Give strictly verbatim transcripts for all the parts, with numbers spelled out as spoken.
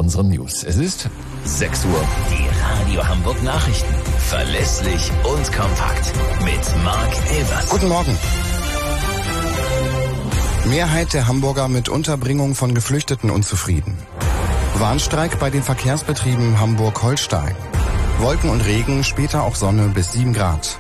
unseren News. Es ist sechs Uhr. Die Radio Hamburg Nachrichten. Verlässlich und kompakt. Mit Marc Elvers. Guten Morgen. Mehrheit der Hamburger mit Unterbringung von Geflüchteten unzufrieden. Warnstreik bei den Verkehrsbetrieben Hamburg-Holstein. Wolken und Regen, später auch Sonne bis sieben Grad.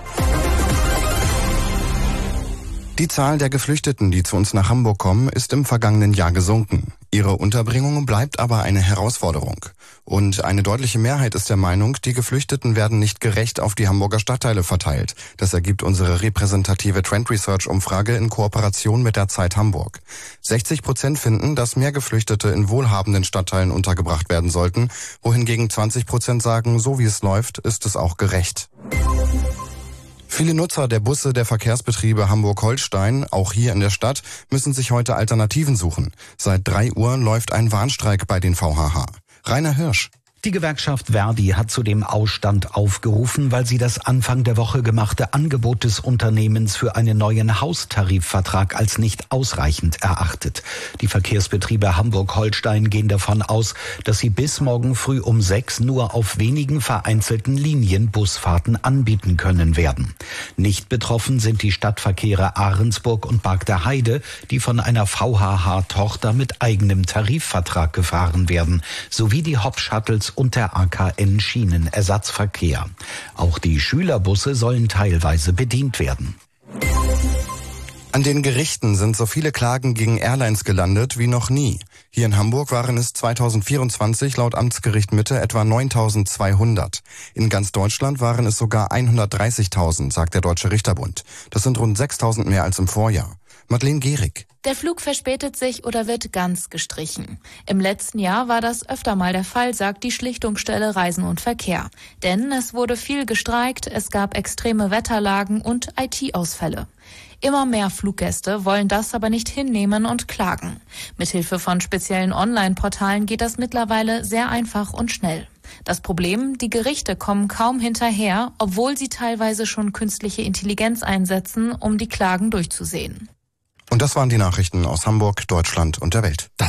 Die Zahl der Geflüchteten, die zu uns nach Hamburg kommen, ist im vergangenen Jahr gesunken. Ihre Unterbringung bleibt aber eine Herausforderung. Und eine deutliche Mehrheit ist der Meinung, die Geflüchteten werden nicht gerecht auf die Hamburger Stadtteile verteilt. Das ergibt unsere repräsentative Trend Research Umfrage in Kooperation mit der Zeit Hamburg. sechzig Prozent finden, dass mehr Geflüchtete in wohlhabenden Stadtteilen untergebracht werden sollten, wohingegen zwanzig Prozent sagen, so wie es läuft, ist es auch gerecht. Viele Nutzer der Busse der Verkehrsbetriebe Hamburg-Holstein, auch hier in der Stadt, müssen sich heute Alternativen suchen. Seit drei Uhr läuft ein Warnstreik bei den V H H. Rainer Hirsch. Die Gewerkschaft Verdi hat zu dem Ausstand aufgerufen, weil sie das Anfang der Woche gemachte Angebot des Unternehmens für einen neuen Haustarifvertrag als nicht ausreichend erachtet. Die Verkehrsbetriebe Hamburg-Holstein gehen davon aus, dass sie bis morgen früh um sechs nur auf wenigen vereinzelten Linien Busfahrten anbieten können werden. Nicht betroffen sind die Stadtverkehre Ahrensburg und Bark der Heide, die von einer V H H-Tochter mit eigenem Tarifvertrag gefahren werden, sowie die Hop-Shuttles und der A K N Schienenersatzverkehr. Auch die Schülerbusse sollen teilweise bedient werden. An den Gerichten sind so viele Klagen gegen Airlines gelandet wie noch nie. Hier in Hamburg waren es zweitausendvierundzwanzig laut Amtsgericht Mitte etwa neuntausendzweihundert. In ganz Deutschland waren es sogar hundertdreißigtausend, sagt der Deutsche Richterbund. Das sind rund sechstausend mehr als im Vorjahr. Madeleine Gehrig. Der Flug verspätet sich oder wird ganz gestrichen. Im letzten Jahr war das öfter mal der Fall, sagt die Schlichtungsstelle Reisen und Verkehr. Denn es wurde viel gestreikt, es gab extreme Wetterlagen und I T-Ausfälle. Immer mehr Fluggäste wollen das aber nicht hinnehmen und klagen. Mithilfe von speziellen Online-Portalen geht das mittlerweile sehr einfach und schnell. Das Problem, die Gerichte kommen kaum hinterher, obwohl sie teilweise schon künstliche Intelligenz einsetzen, um die Klagen durchzusehen. Und das waren die Nachrichten aus Hamburg, Deutschland und der Welt. Das